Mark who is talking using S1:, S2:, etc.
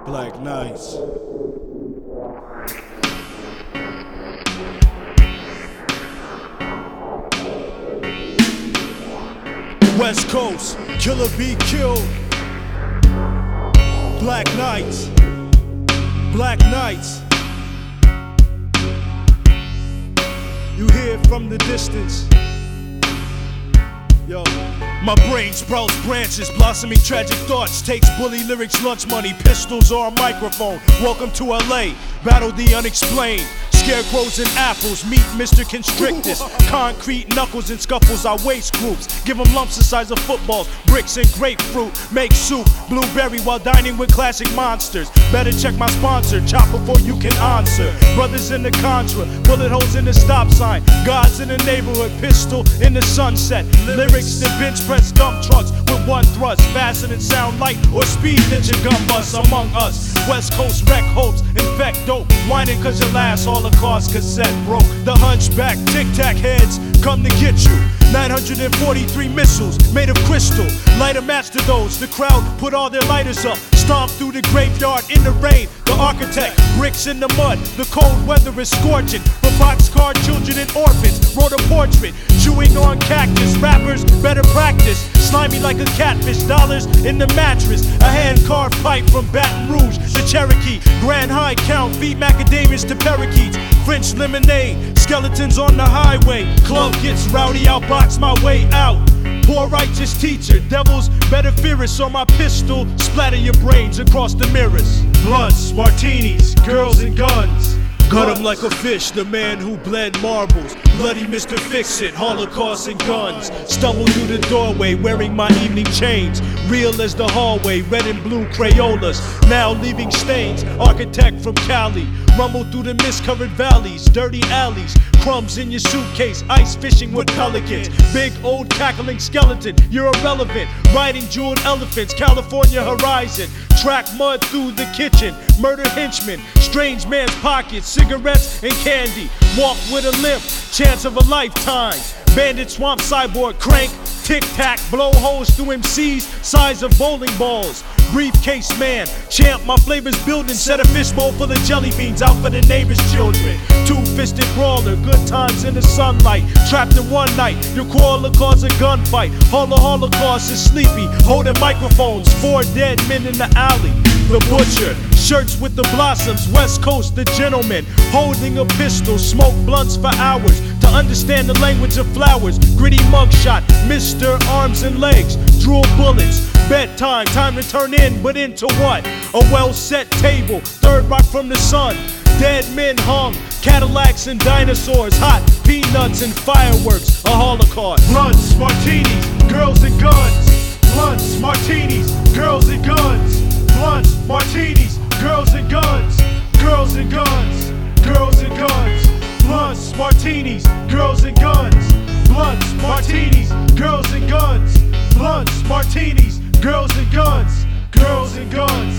S1: Black Nights. West Coast, Killer be killed. Black Nights. Black Nights. You hear it from the distance. Yo, my brain sprouts branches, blossoming tragic thoughts, takes bully lyrics, lunch money, pistols or a microphone. Welcome to LA, battle the unexplained. Scarecrows and apples, meet Mr. Constrictus. Concrete knuckles and scuffles, our waist groups. Give them lumps the size of footballs, bricks and grapefruit. Make soup, blueberry while dining with classic monsters. Better check my sponsor, chop before you can answer. Brothers in the Contra, bullet holes in the stop sign. Gods in the neighborhood, pistol in the sunset. Lyrics that bench press dump trucks with one thrust. Faster than sound light or speed that your gun busts among us. West Coast wreck hopes, infect dope. Whining cause your last all cause cassette broke. The hunchback tic-tac heads come to get you. 943 missiles made of crystal. Light a match to those. The crowd put all their lighters up. Stomp through the graveyard in the rain. The architect, bricks in the mud. The cold weather is scorching. For boxcar children and orphans. Wrote a portrait, chewing on cactus. Rappers better practice. Slimy like a catfish. Dollars in the mattress. A hand-carved pipe from Baton Rouge to Cherokee. Grand High count, feed macadamias to parakeets. French lemonade, skeletons on the highway. Club gets rowdy, I'll box my way out. Poor righteous teacher, devils better fear us. On my pistol, splatter your brains across the mirrors. Blunts, martinis, girls and guns. Gut him like a fish, the man who bled marbles. Bloody Mr. Fix-It, Holocaust and guns. Stumble through the doorway wearing my evening chains. Real as the hallway, red and blue Crayolas. Now leaving stains, architect from Cali. Rumble through the mist-covered valleys, dirty alleys. Crumbs in your suitcase, ice fishing with pelicans. Big old cackling skeleton, you're irrelevant. Riding jeweled elephants, California horizon. Track mud through the kitchen, murder henchmen. Strange man's pockets, cigarettes and candy. Walk with a limp, chance of a lifetime. Bandit swamp cyborg crank, tic-tac, blow holes through MCs, size of bowling balls. Briefcase man, champ, my flavor's building. Set a fishbowl full of jelly beans out for the neighbor's children. Two-fisted brawler, good times in the sunlight. Trapped in one night, your quarrel cause a gunfight. All the Holocaust is sleepy, holding microphones. 4 dead men in the alley. The butcher, shirts with the blossoms. West Coast, the gentleman, holding a pistol. Smoke blunts for hours to understand the language of flowers. Gritty mugshot, Mr. Arms and Legs. Drool bullets, bedtime, time to turn in, but into what? A well-set table, third rock from the sun. Dead men hung, Cadillacs and dinosaurs. Hot peanuts and fireworks, a holocaust. Blunts, martinis, girls and guns. Blunts, martinis, girls and guns. Blunts, martinis, girls and guns. Girls and guns, girls and guns. Blunts, martinis, girls and guns. Blunts, martinis, girls and guns. Blunts, martinis, girls and guns. Girls and guns.